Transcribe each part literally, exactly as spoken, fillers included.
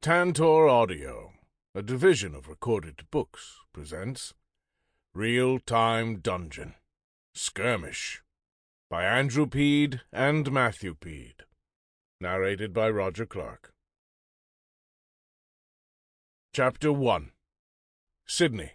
Tantor Audio, a division of Recorded Books, presents Real-Time Dungeon, Skirmish, by Andrew Peed and Matthew Peed. Narrated by Roger Clark. Chapter one. Sydney.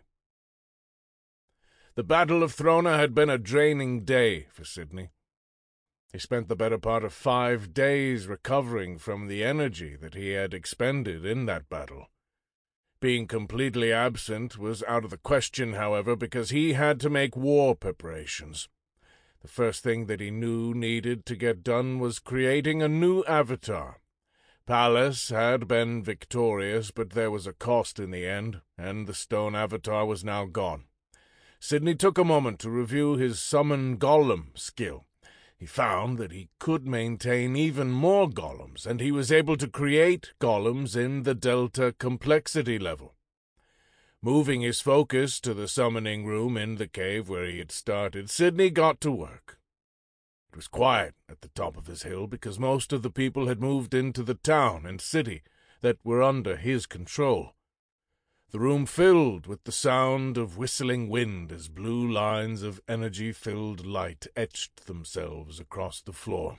The Battle of Throna had been a draining day for Sydney. He spent the better part of five days recovering from the energy that he had expended in that battle. Being completely absent was out of the question, however, because he had to make war preparations. The first thing that he knew needed to get done was creating a new avatar. Pallas had been victorious, but there was a cost in the end, and the stone avatar was now gone. Sydney took a moment to review his summon golem skill. He found that he could maintain even more golems, and he was able to create golems in the delta complexity level. Moving his focus to the summoning room in the cave where he had started, Sydney got to work. It was quiet at the top of his hill because most of the people had moved into the town and city that were under his control. The room filled with the sound of whistling wind as blue lines of energy-filled light etched themselves across the floor.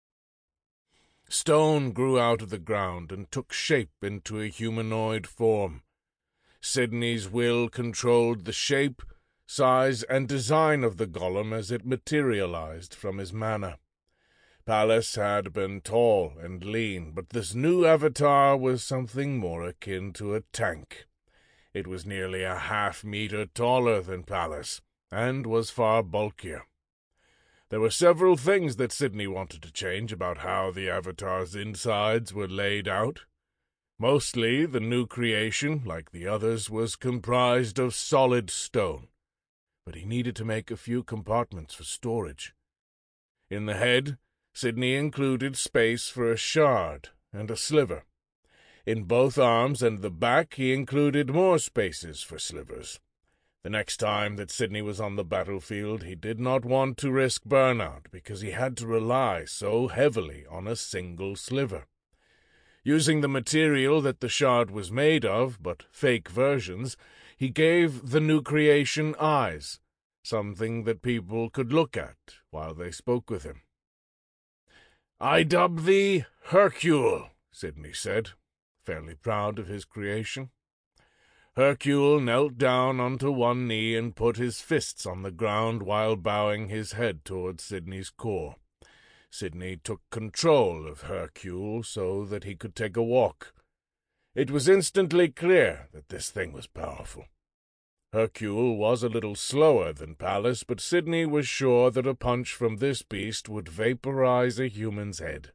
Stone grew out of the ground and took shape into a humanoid form. Sydney's will controlled the shape, size, and design of the golem as it materialized from his mana. Pallas had been tall and lean, but this new avatar was something more akin to a tank. It was nearly a half-meter taller than Pallas, and was far bulkier. There were several things that Sydney wanted to change about how the avatar's insides were laid out. Mostly, the new creation, like the others, was comprised of solid stone, but he needed to make a few compartments for storage. In the head, Sydney included space for a shard and a sliver. In both arms and the back, he included more spaces for slivers. The next time that Sydney was on the battlefield, he did not want to risk burnout because he had to rely so heavily on a single sliver. Using the material that the shard was made of, but fake versions, he gave the new creation eyes, something that people could look at while they spoke with him. "I dub thee Hercule," Sydney said, fairly proud of his creation. Hercule knelt down onto one knee and put his fists on the ground while bowing his head towards Sydney's core. Sydney took control of Hercule so that he could take a walk. It was instantly clear that this thing was powerful. Hercule was a little slower than Pallas, but Sydney was sure that a punch from this beast would vaporize a human's head.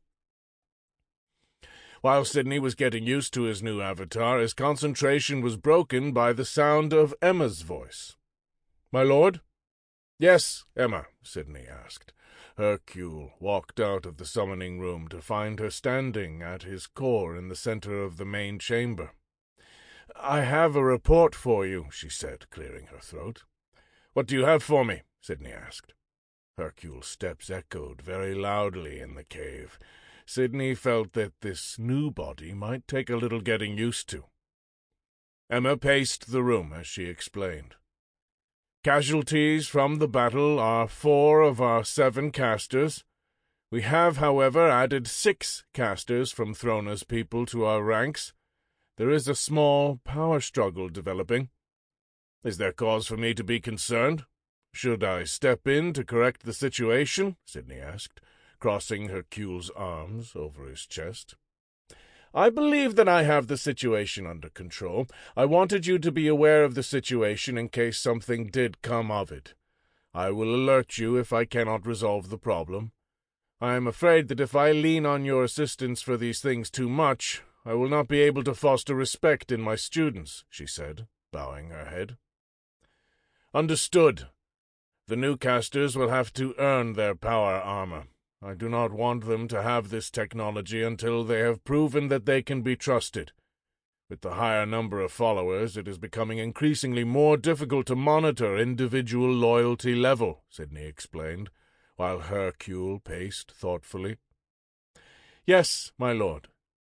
While Sydney was getting used to his new avatar, his concentration was broken by the sound of Emma's voice. "My lord?" "Yes, Emma," Sydney asked. Hercule walked out of the summoning room to find her standing at his core in the center of the main chamber. "I have a report for you," she said, clearing her throat. "What do you have for me?" Sydney asked. Hercule's steps echoed very loudly in the cave. Sydney felt that this new body might take a little getting used to. Emma paced the room as she explained. "Casualties from the battle are four of our seven casters. We have, however, added six casters from Throna's people to our ranks. There is a small power struggle developing. Is there cause for me to be concerned? Should I step in to correct the situation?" Sydney asked, crossing Hercule's arms over his chest. "I believe that I have the situation under control. I wanted you to be aware of the situation in case something did come of it. I will alert you if I cannot resolve the problem. I am afraid that if I lean on your assistance for these things too much, I will not be able to foster respect in my students," she said, bowing her head. "Understood. The new casters will have to earn their power armor. I do not want them to have this technology until they have proven that they can be trusted. With the higher number of followers, it is becoming increasingly more difficult to monitor individual loyalty level," Sydney explained, while Hercule paced thoughtfully. "Yes, my lord.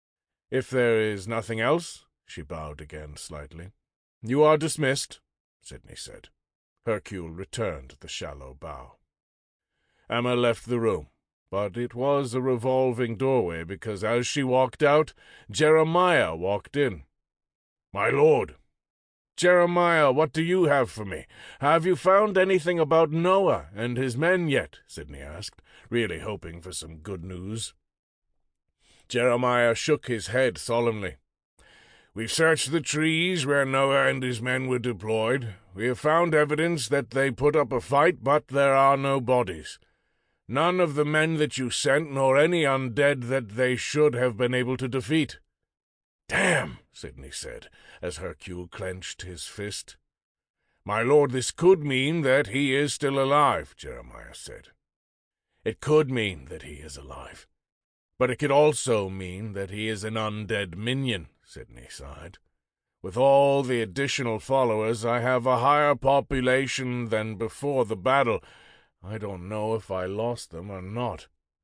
If there is nothing else, she bowed again slightly. You are dismissed, Sidney said. Hercule returned the shallow bow. Emma left the room, but it was a revolving doorway because as she walked out, Jeremiah walked in. "My lord." "Jeremiah, what do you have for me? Have you found anything about Noah and his men yet?" Sidney asked, really hoping for some good news. Jeremiah shook his head solemnly. "We've searched the trees where Noah and his men were deployed. We have found evidence that they put up a fight, but there are no bodies. None of the men that you sent, nor any undead that they should have been able to defeat." "Damn," Sidney said, as Hercule clenched his fist. "My lord, this could mean that he is still alive," Jeremiah said. "It could mean that he is alive, but it could also mean that he is an undead minion," Sidney sighed. "With all the additional followers, I have a higher population than before the battle. I don't know if I lost them or not."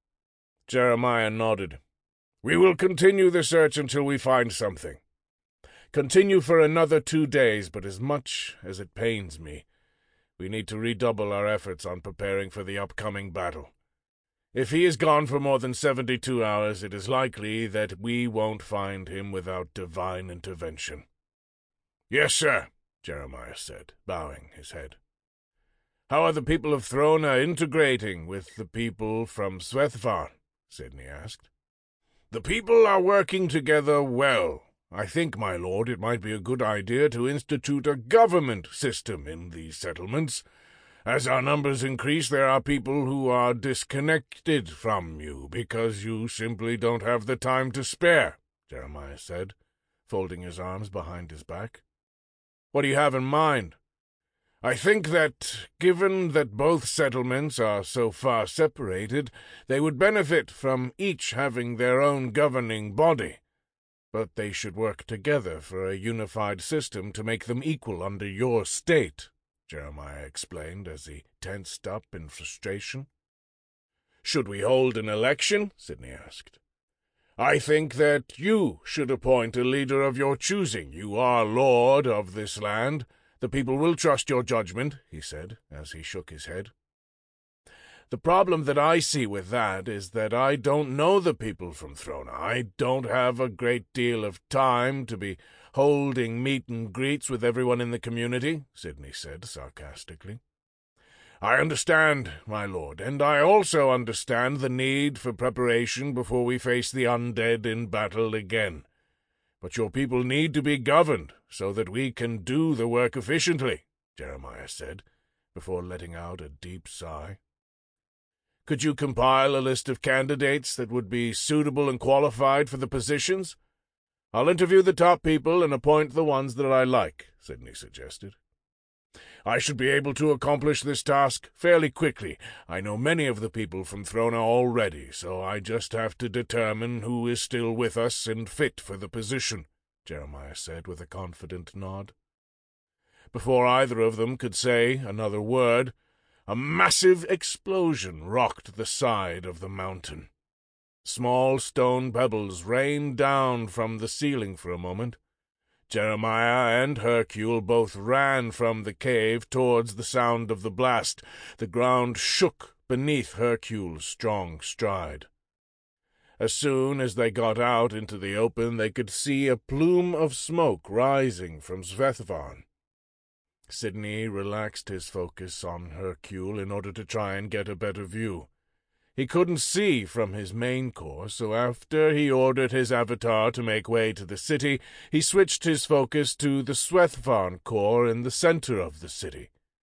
Jeremiah nodded. "We will continue the search until we find something. Continue for another two days, but as much as it pains me, we need to redouble our efforts on preparing for the upcoming battle. If he is gone for more than seventy-two hours, it is likely that we won't find him without divine intervention." "Yes, sir," Jeremiah said, bowing his head. "How are the people of Throna integrating with the people from Svethvarn?" Sidney asked. "The people are working together well. I think, my lord, it might be a good idea to institute a government system in these settlements. As our numbers increase, there are people who are disconnected from you because you simply don't have the time to spare," Jeremiah said, folding his arms behind his back. "What do you have in mind?" "I think that, given that both settlements are so far separated, they would benefit from each having their own governing body. But they should work together for a unified system to make them equal under your state," Jeremiah explained as he tensed up in frustration. "Should we hold an election?" Sidney asked. "I think that you should appoint a leader of your choosing. You are lord of this land. The people will trust your judgment," he said, as he shook his head. "The problem that I see with that is that I don't know the people from Throna. I don't have a great deal of time to be holding meet and greets with everyone in the community," Sidney said sarcastically. "I understand, my lord, and I also understand the need for preparation before we face the undead in battle again. But your people need to be governed so that we can do the work efficiently," Jeremiah said, before letting out a deep sigh. "Could you compile a list of candidates that would be suitable and qualified for the positions? I'll interview the top people and appoint the ones that I like," Sidney suggested. "I should be able to accomplish this task fairly quickly. I know many of the people from Throna already, so I just have to determine who is still with us and fit for the position," Jeremiah said with a confident nod. Before either of them could say another word, a massive explosion rocked the side of the mountain. Small stone pebbles rained down from the ceiling for a moment. Jeremiah and Hercule both ran from the cave towards the sound of the blast. The ground shook beneath Hercule's strong stride. As soon as they got out into the open, they could see a plume of smoke rising from Svethvarn. Sidney relaxed his focus on Hercule in order to try and get a better view. He couldn't see from his main course, so after he ordered his avatar to make way to the city, he switched his focus to the Svethvarn core in the center of the city.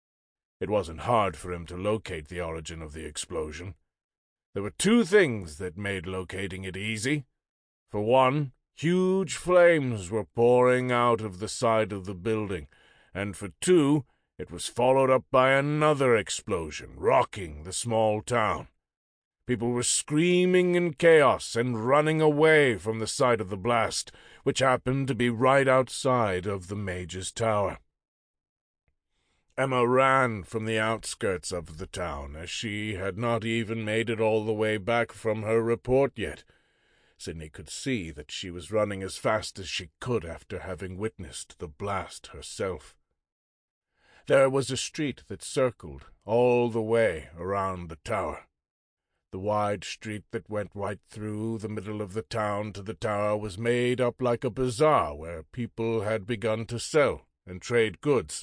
It wasn't hard for him to locate the origin of the explosion. There were two things that made locating it easy. For one, huge flames were pouring out of the side of the building, and for two, it was followed up by another explosion, rocking the small town. People were screaming in chaos and running away from the site of the blast, which happened to be right outside of the mage's tower. Emma ran from the outskirts of the town, as she had not even made it all the way back from her report yet. Sidney could see that she was running as fast as she could after having witnessed the blast herself. There was a street that circled all the way around the tower. The wide street that went right through the middle of the town to the tower was made up like a bazaar where people had begun to sell and trade goods.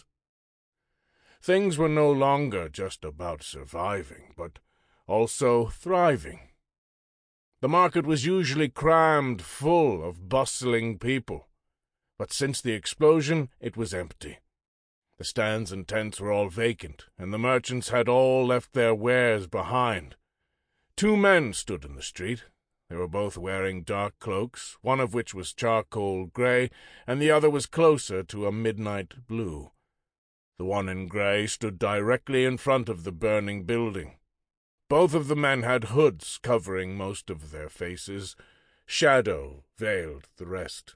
Things were no longer just about surviving, but also thriving. The market was usually crammed full of bustling people, but since the explosion it was empty. The stands and tents were all vacant, and the merchants had all left their wares behind. Two men stood in the street. They were both wearing dark cloaks, one of which was charcoal grey, and the other was closer to a midnight blue. The one in grey stood directly in front of the burning building. Both of the men had hoods covering most of their faces. Shadow veiled the rest.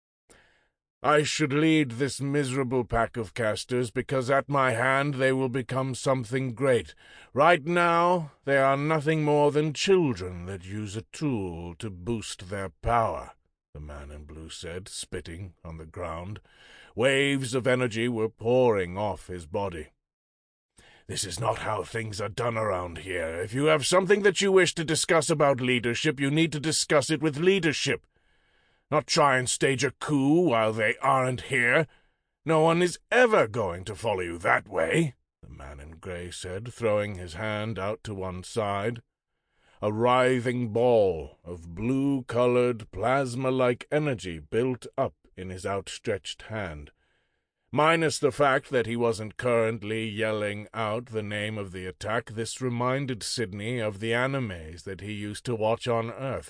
I should lead this miserable pack of casters because at my hand they will become something great. Right now they are nothing more than children that use a tool to boost their power, the man in blue said, spitting on the ground. Waves of energy were pouring off his body. This is not how things are done around here. If you have something that you wish to discuss about leadership, you need to discuss it with leadership. Not try and stage a coup while they aren't here. No one is ever going to follow you that way, the man in grey said, throwing his hand out to one side. A writhing ball of blue-colored, plasma-like energy built up in his outstretched hand. Minus the fact that he wasn't currently yelling out the name of the attack, this reminded Sidney of the animes that he used to watch on Earth.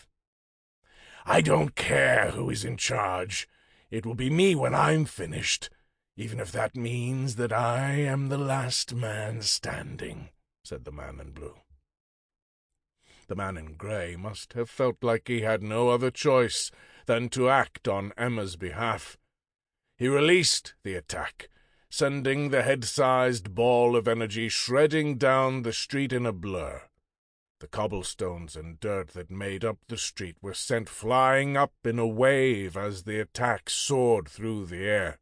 I don't care who is in charge. It will be me when I'm finished, even if that means that I am the last man standing, said the man in blue. The man in grey must have felt like he had no other choice than to act on Emma's behalf. He released the attack, sending the head-sized ball of energy shredding down the street in a blur. The cobblestones and dirt that made up the street were sent flying up in a wave as the attack soared through the air.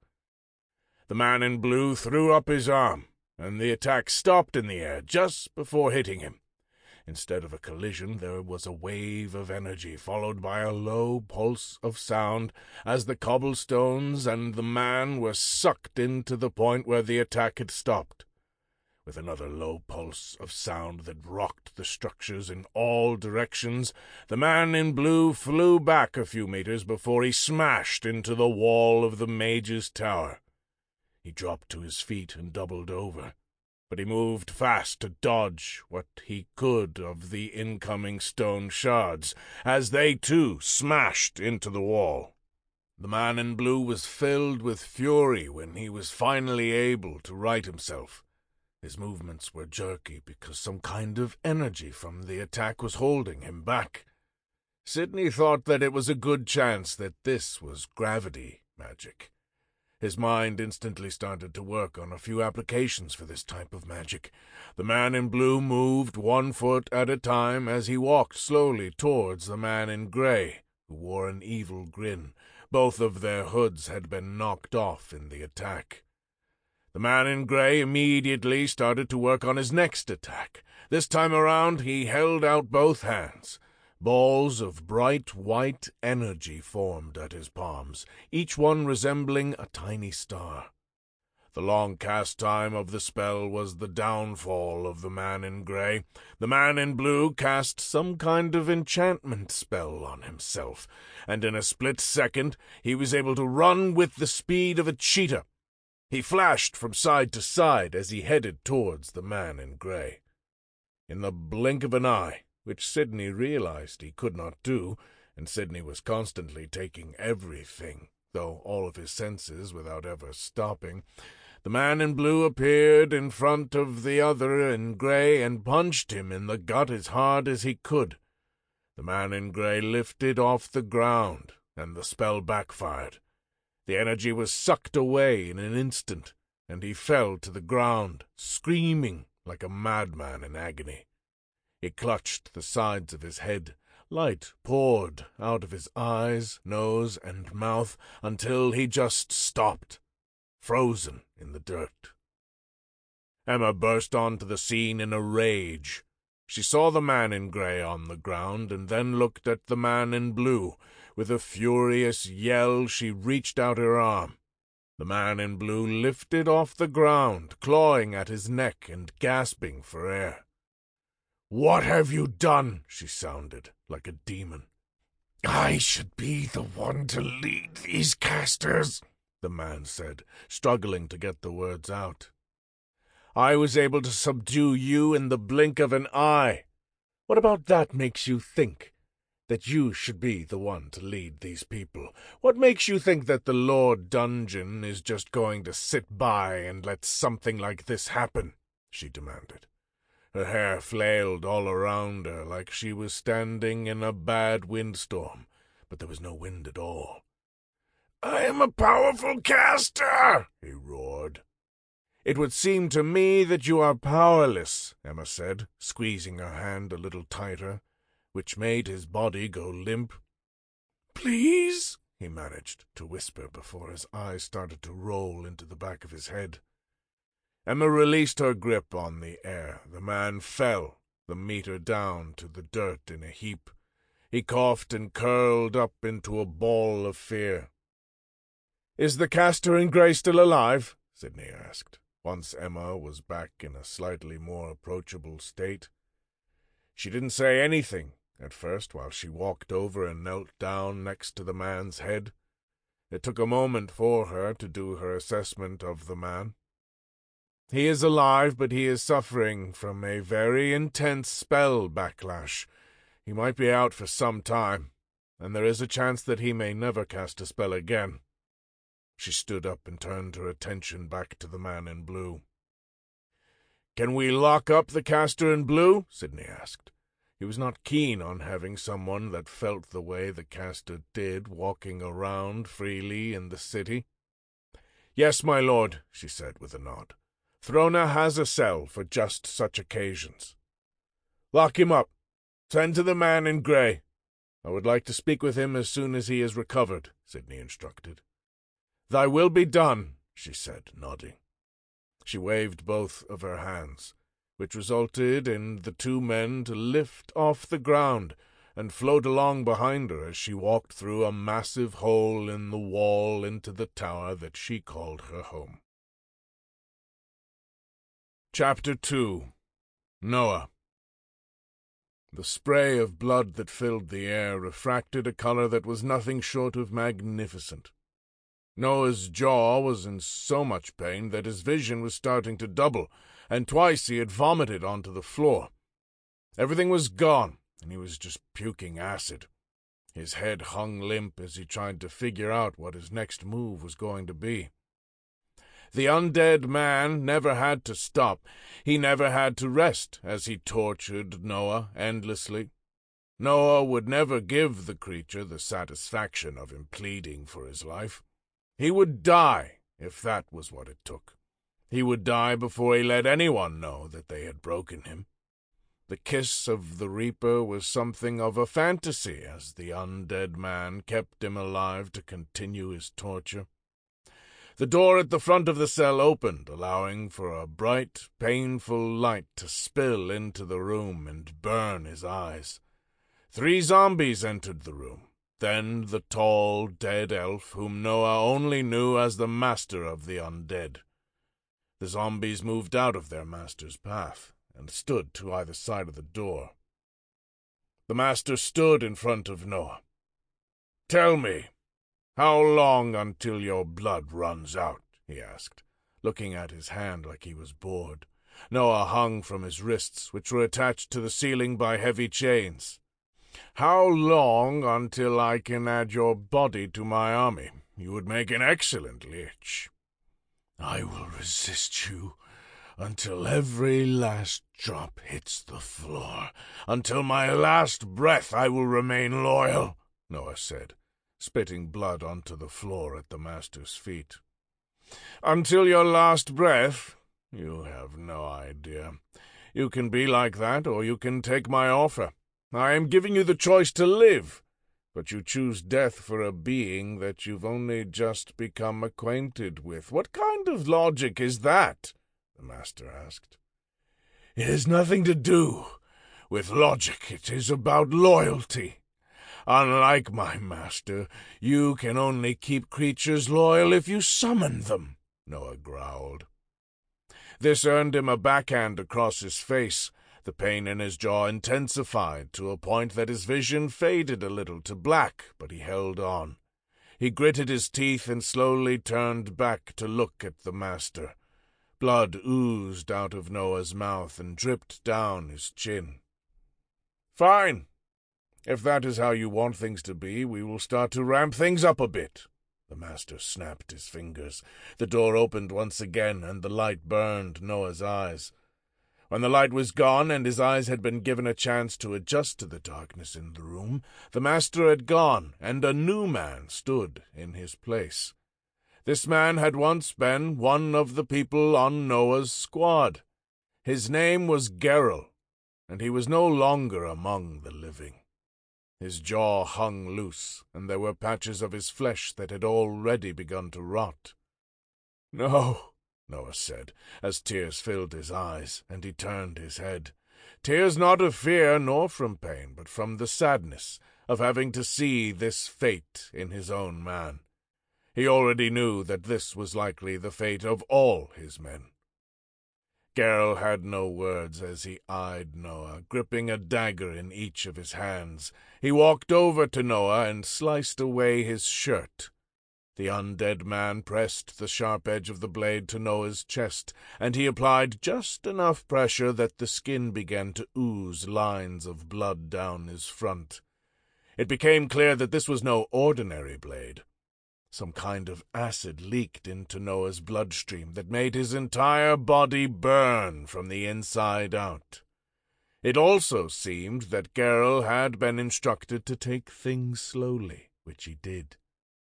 The man in blue threw up his arm, and the attack stopped in the air just before hitting him. Instead of a collision, there was a wave of energy, followed by a low pulse of sound, as the cobblestones and the man were sucked into the point where the attack had stopped. With another low pulse of sound that rocked the structures in all directions, the man in blue flew back a few meters before he smashed into the wall of the mage's tower. He dropped to his feet and doubled over, but he moved fast to dodge what he could of the incoming stone shards, as they too smashed into the wall. The man in blue was filled with fury when he was finally able to right himself. His movements were jerky because some kind of energy from the attack was holding him back. Sidney thought that it was a good chance that this was gravity magic. His mind instantly started to work on a few applications for this type of magic. The man in blue moved one foot at a time as he walked slowly towards the man in grey, who wore an evil grin. Both of their hoods had been knocked off in the attack. The man in grey immediately started to work on his next attack. This time around he held out both hands. Balls of bright white energy formed at his palms, each one resembling a tiny star. The long cast time of the spell was the downfall of the man in grey. The man in blue cast some kind of enchantment spell on himself, and in a split second he was able to run with the speed of a cheetah. He flashed from side to side as he headed towards the man in grey. In the blink of an eye, which Sidney realized he could not do, and Sidney was constantly taking everything, though all of his senses without ever stopping, the man in blue appeared in front of the other in grey and punched him in the gut as hard as he could. The man in grey lifted off the ground, and the spell backfired. The energy was sucked away in an instant, and he fell to the ground, screaming like a madman in agony. He clutched the sides of his head, Light poured out of his eyes, nose, and mouth until he just stopped, frozen in the dirt. Emma burst onto the scene in a rage. She saw the man in grey on the ground, and then looked at the man in blue. With a furious yell, she reached out her arm. The man in blue lifted off the ground, clawing at his neck and gasping for air. "What have you done?" she sounded, like a demon. "I should be the one to lead these casters," the man said, struggling to get the words out. "I was able to subdue you in the blink of an eye. What about that makes you think that you should be the one to lead these people? What makes you think that the Lord Dungeon is just going to sit by and let something like this happen?" she demanded. Her hair flailed all around her like she was standing in a bad windstorm, but there was no wind at all. "I am a powerful caster," he roared. "It would seem to me that you are powerless," Emma said, squeezing her hand a little tighter, which made his body go limp. "Please," he managed to whisper before his eyes started to roll into the back of his head. Emma released her grip on the air. The man fell, the meter down to the dirt in a heap. He coughed and curled up into a ball of fear. "Is the caster in grey still alive?" Sydney asked, once Emma was back in a slightly more approachable state. She didn't say anything at first while she walked over and knelt down next to the man's head. It took a moment for her to do her assessment of the man. "He is alive, but he is suffering from a very intense spell backlash. He might be out for some time, and there is a chance that he may never cast a spell again." She stood up and turned her attention back to the man in blue. "Can we lock up the caster in blue?" Sydney asked. He was not keen on having someone that felt the way the caster did walking around freely in the city. "Yes, my lord," she said with a nod. "Throna has a cell for just such occasions." "Lock him up. Send to the man in grey. I would like to speak with him as soon as he is recovered," Sydney instructed. "Thy will be done," she said, nodding. She waved both of her hands, which resulted in the two men to lift off the ground and float along behind her as she walked through a massive hole in the wall into the tower that she called her home. Chapter two. Noah. The spray of blood that filled the air refracted a color that was nothing short of magnificent. Noah's jaw was in so much pain that his vision was starting to double, and twice he had vomited onto the floor. Everything was gone, and he was just puking acid. His head hung limp as he tried to figure out what his next move was going to be. The undead man never had to stop. He never had to rest as he tortured Noah endlessly. Noah would never give the creature the satisfaction of him pleading for his life. He would die if that was what it took. He would die before he let anyone know that they had broken him. The kiss of the Reaper was something of a fantasy as the undead man kept him alive to continue his torture. The door at the front of the cell opened, allowing for a bright, painful light to spill into the room and burn his eyes. Three zombies entered the room. Then the tall, dead elf whom Noah only knew as the master of the undead. The zombies moved out of their master's path and stood to either side of the door. The master stood in front of Noah. "Tell me, how long until your blood runs out?" he asked, looking at his hand like he was bored. Noah hung from his wrists, which were attached to the ceiling by heavy chains. "How long until I can add your body to my army? You would make an excellent lich." "I will resist you until every last drop hits the floor. Until my last breath I will remain loyal," Noah said, spitting blood onto the floor at the master's feet. "Until your last breath? You have no idea. You can be like that, or you can take my offer. I am giving you the choice to live, but you choose death for a being that you've only just become acquainted with. What kind of logic is that?" the master asked. "It has nothing to do with logic. It is about loyalty. Unlike my master, you can only keep creatures loyal if you summon them," Noah growled. This earned him a backhand across his face. The pain in his jaw intensified to a point that his vision faded a little to black, but he held on. He gritted his teeth and slowly turned back to look at the master. Blood oozed out of Noah's mouth and dripped down his chin. "Fine. If that is how you want things to be, we will start to ramp things up a bit." The master snapped his fingers. The door opened once again, and the light burned Noah's eyes. When the light was gone and his eyes had been given a chance to adjust to the darkness in the room, the master had gone, and a new man stood in his place. This man had once been one of the people on Noah's squad. His name was Geralt, and he was no longer among the living. His jaw hung loose, and there were patches of his flesh that had already begun to rot. "No," Noah said, as tears filled his eyes, and he turned his head. Tears not of fear nor from pain, but from the sadness of having to see this fate in his own man. He already knew that this was likely the fate of all his men. Geralt had no words as he eyed Noah, gripping a dagger in each of his hands. He walked over to Noah and sliced away his shirt. The undead man pressed the sharp edge of the blade to Noah's chest, and he applied just enough pressure that the skin began to ooze lines of blood down his front. It became clear that this was no ordinary blade. Some kind of acid leaked into Noah's bloodstream that made his entire body burn from the inside out. It also seemed that Geralt had been instructed to take things slowly, which he did.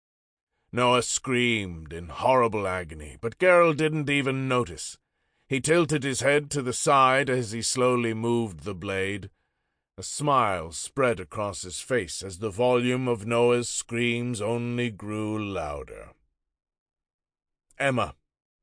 Noah screamed in horrible agony, but Geralt didn't even notice. He tilted his head to the side as he slowly moved the blade. A smile spread across his face as the volume of Noah's screams only grew louder. Emma.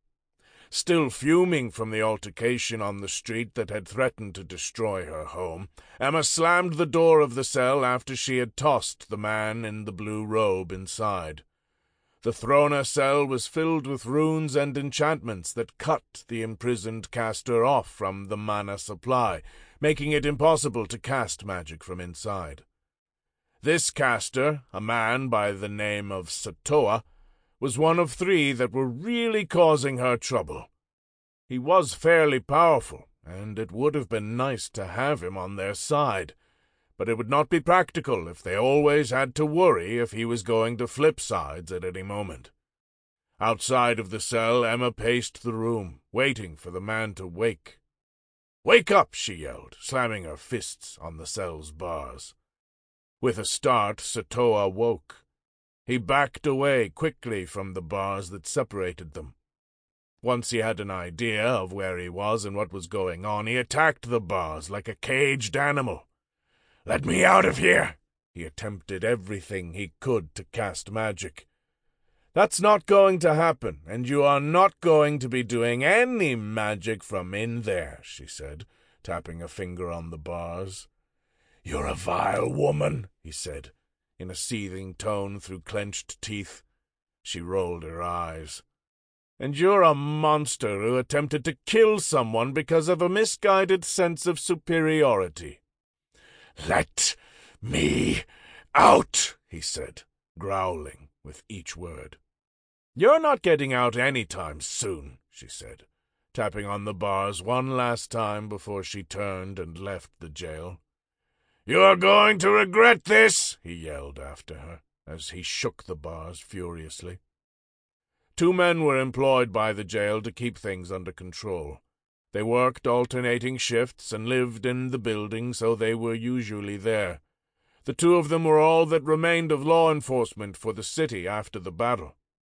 Still fuming from the altercation on the street that had threatened to destroy her home, Emma slammed the door of the cell after she had tossed the man in the blue robe inside. The Throna cell was filled with runes and enchantments that cut the imprisoned caster off from the mana supply, making it impossible to cast magic from inside. This caster, a man by the name of Satoa, was one of three that were really causing her trouble. He was fairly powerful, and it would have been nice to have him on their side, but it would not be practical if they always had to worry if he was going to flip sides at any moment. Outside of the cell, Emma paced the room, waiting for the man to wake. "Wake up!" she yelled, slamming her fists on the cell's bars. With a start, Satoa woke. He backed away quickly from the bars that separated them. Once he had an idea of where he was and what was going on, he attacked the bars like a caged animal. "Let me out of here!" He attempted everything he could to cast magic. "That's not going to happen, and you are not going to be doing any magic from in there," she said, tapping a finger on the bars. "You're a vile woman," he said, in a seething tone through clenched teeth. She rolled her eyes. "And you're a monster who attempted to kill someone because of a misguided sense of superiority." "Let me out," he said, growling with each word. "You're not getting out any time soon," she said, tapping on the bars one last time before she turned and left the jail. "You're going to regret this," he yelled after her, as he shook the bars furiously. Two men were employed by the jail to keep things under control. They worked alternating shifts and lived in the building, so they were usually there. The two of them were all that remained of law enforcement for the city after the battle.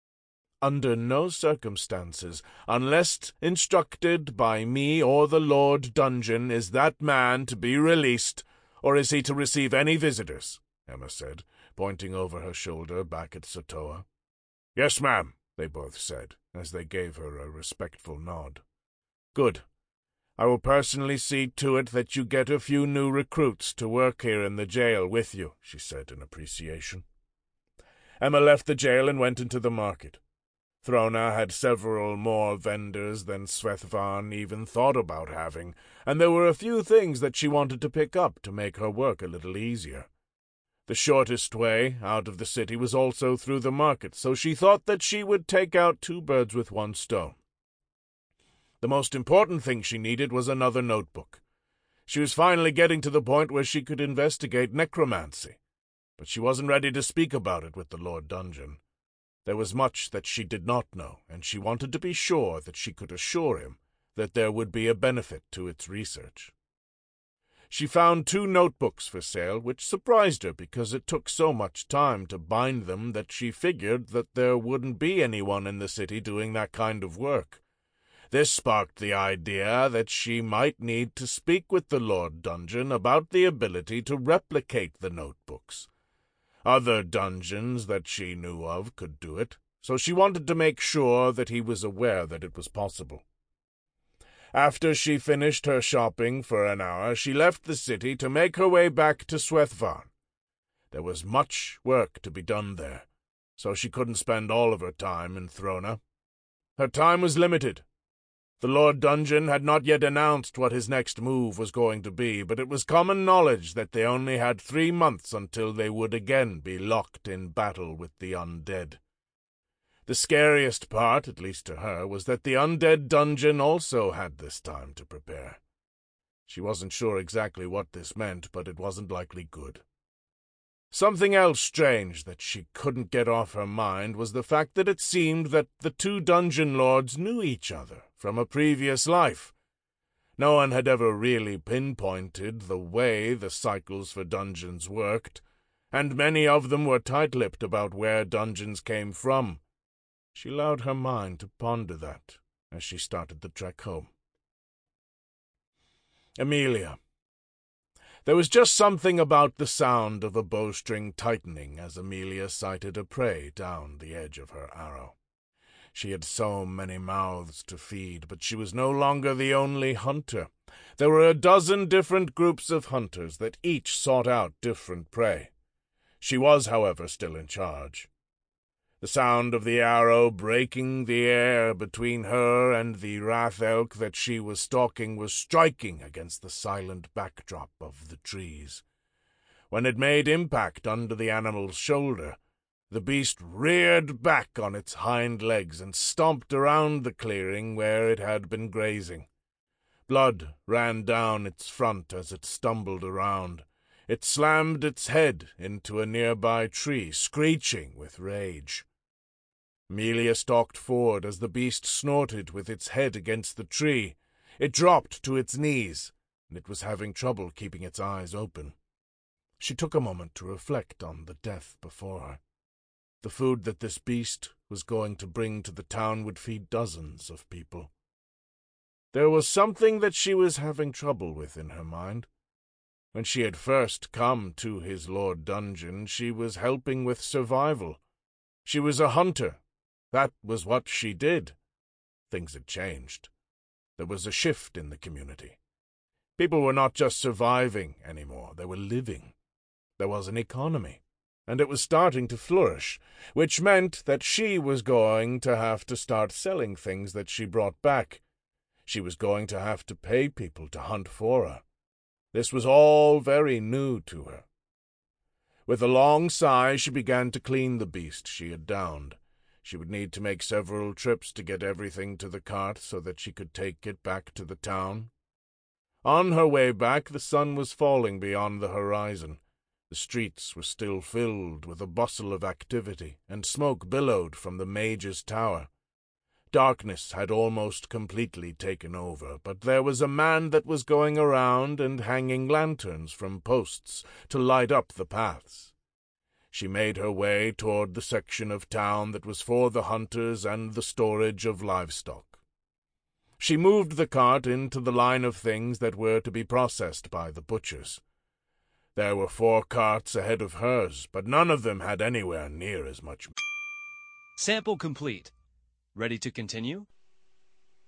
Under no circumstances, unless instructed by me or the Lord Dungeon, is that man to be released, or is he to receive any visitors?" Emma said, pointing over her shoulder back at Satoa. "Yes, ma'am," they both said, as they gave her a respectful nod. "Good. I will personally see to it that you get a few new recruits to work here in the jail with you," she said in appreciation. Emma left the jail and went into the market. Throna had several more vendors than Svethvan even thought about having, and there were a few things that she wanted to pick up to make her work a little easier. The shortest way out of the city was also through the market, so she thought that she would take out two birds with one stone. The most important thing she needed was another notebook. She was finally getting to the point where she could investigate necromancy, but she wasn't ready to speak about it with the Lord Dungeon. There was much that she did not know, and she wanted to be sure that she could assure him that there would be a benefit to its research. She found two notebooks for sale, which surprised her because it took so much time to bind them that she figured that there wouldn't be anyone in the city doing that kind of work. This sparked the idea that she might need to speak with the Lord Dungeon about the ability to replicate the notebooks. Other dungeons that she knew of could do it, so she wanted to make sure that he was aware that it was possible. After she finished her shopping for an hour, she left the city to make her way back to Svethvan. There was much work to be done there, so she couldn't spend all of her time in Throna. Her time was limited. The Lord Dungeon had not yet announced what his next move was going to be, but it was common knowledge that they only had three months until they would again be locked in battle with the undead. The scariest part, at least to her, was that the undead dungeon also had this time to prepare. She wasn't sure exactly what this meant, but it wasn't likely good. Something else strange that she couldn't get off her mind was the fact that it seemed that the two dungeon lords knew each other from a previous life. No one had ever really pinpointed the way the cycles for dungeons worked, and many of them were tight-lipped about where dungeons came from. She allowed her mind to ponder that as she started the trek home. Amelia. There was just something about the sound of a bowstring tightening as Amelia sighted a prey down the edge of her arrow. She had so many mouths to feed, but she was no longer the only hunter. There were a dozen different groups of hunters that each sought out different prey. She was, however, still in charge. The sound of the arrow breaking the air between her and the wrath elk that she was stalking was striking against the silent backdrop of the trees. When it made impact under the animal's shoulder, the beast reared back on its hind legs and stomped around the clearing where it had been grazing. Blood ran down its front as it stumbled around. It slammed its head into a nearby tree, screeching with rage. Amelia stalked forward as the beast snorted with its head against the tree. It dropped to its knees, and it was having trouble keeping its eyes open. She took a moment to reflect on the death before her. The food that this beast was going to bring to the town would feed dozens of people. There was something that she was having trouble with in her mind. When she had first come to his Lord Dungeon, she was helping with survival. She was a hunter. That was what she did. Things had changed. There was a shift in the community. People were not just surviving anymore, they were living. There was an economy, and it was starting to flourish, which meant that she was going to have to start selling things that she brought back. She was going to have to pay people to hunt for her. This was all very new to her. With a long sigh, she began to clean the beast she had downed. She would need to make several trips to get everything to the cart so that she could take it back to the town. On her way back, the sun was falling beyond the horizon. The streets were still filled with a bustle of activity, and smoke billowed from the mage's tower. Darkness had almost completely taken over, but there was a man that was going around and hanging lanterns from posts to light up the paths. She made her way toward the section of town that was for the hunters and the storage of livestock. She moved the cart into the line of things that were to be processed by the butchers. There were four carts ahead of hers, but none of them had anywhere near as much. Sample complete. Ready to continue?